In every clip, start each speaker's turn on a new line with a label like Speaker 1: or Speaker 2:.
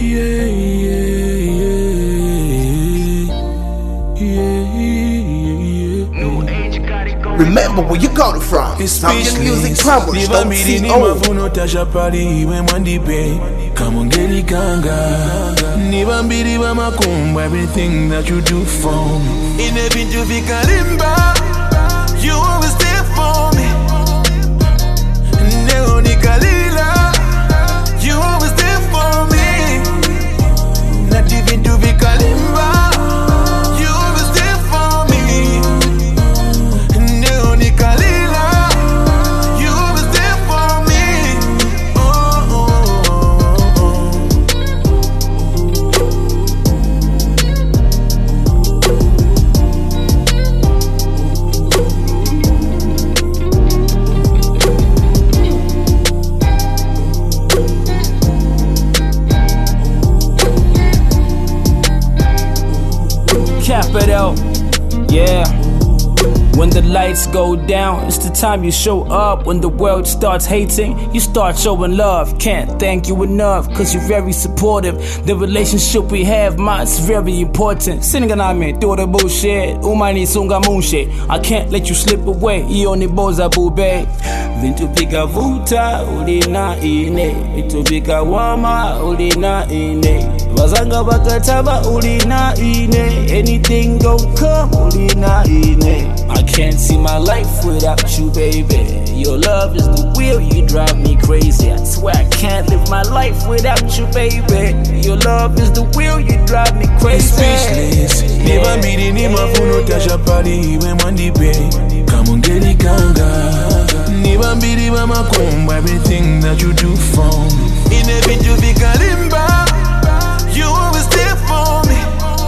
Speaker 1: Remember where you got it from. Zambian Music Powers, don't see
Speaker 2: everything that you do for me. In every Kalimba, you always there for me. Neoni Kalila, you always there for me. Not even to be Kalimba, you always there for me. Neoni Kalila, you always there for me.
Speaker 3: Capital, yeah. When the lights go down, it's the time you show up. When the world starts hating, you start showing love. Can't thank you enough, cause you're very supportive. The relationship we have, it's very important. Singaname, do the bullshit. Umani sunga munshe. I can't let you slip away. Ioni boza bube. Vintu pika vuta, ulina ine. Vintu pika wama, ulina ine. Wazanga bakataba, ulina ine. Anything gon' come, ulina ine. I can't see my life without you, baby. Your love is the wheel, you drive me crazy. I swear I can't live my life without you, baby. Your love is the wheel, you drive me crazy.
Speaker 2: Speechless, never meeting him, I funo tasha party, when Monday pay. Come on, get it, ganga. Never meeting mama comb, everything that you do for me. In every to be Kalimba, you always there for me.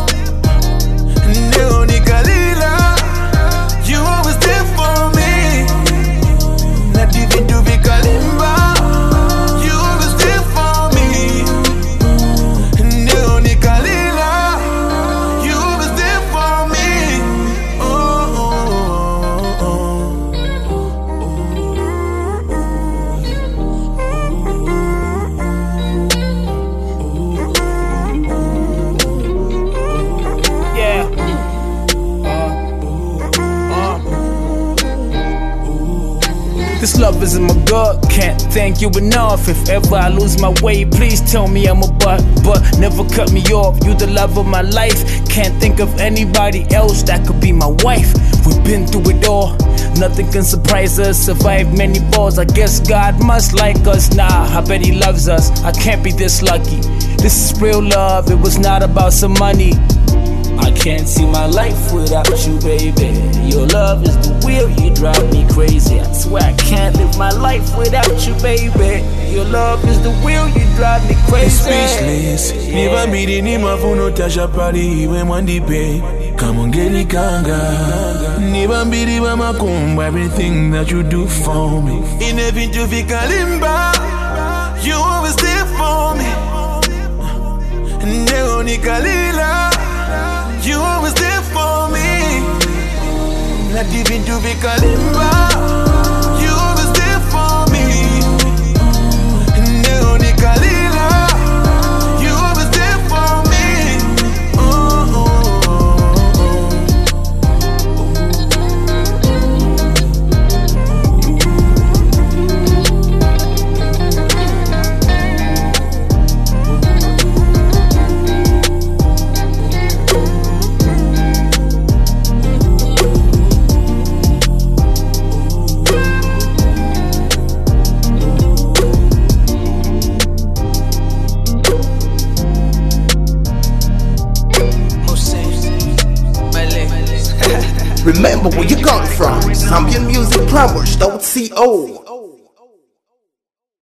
Speaker 2: Neoni Kalila, you always there for me. Not even to be Kalimba, you always there for me. Neoni Kalila, you always there for me.
Speaker 3: Yeah. This love is in my gut, can't thank you enough. If ever I lose my way, please tell me I'm a but never cut me off. You the love of my life, can't think of anybody else that could be my wife. We've been through it all, nothing can surprise us. Survived many balls, I guess God must like us. Nah, I bet he loves us, I can't be this lucky. This is real love, it was not about some money. I can't see my life without you, baby. Your love is the wheel, you drive me crazy. I swear I can't live my life without you, baby. Your love is the wheel, you drive me crazy.
Speaker 2: Speechless, never meeting him, I funo tasha party, when Monday pay. Come on, get it, ganga. Never meeting mama comb, everything that you do for me. In every to be Kalimba, you always there for me. Neoni Kalila, you always there for me. Not even to be Kalimba, you always there for me. Neoni Kalila, you always there for me.
Speaker 1: Remember where you got it from. Zambian Music Powers, don't see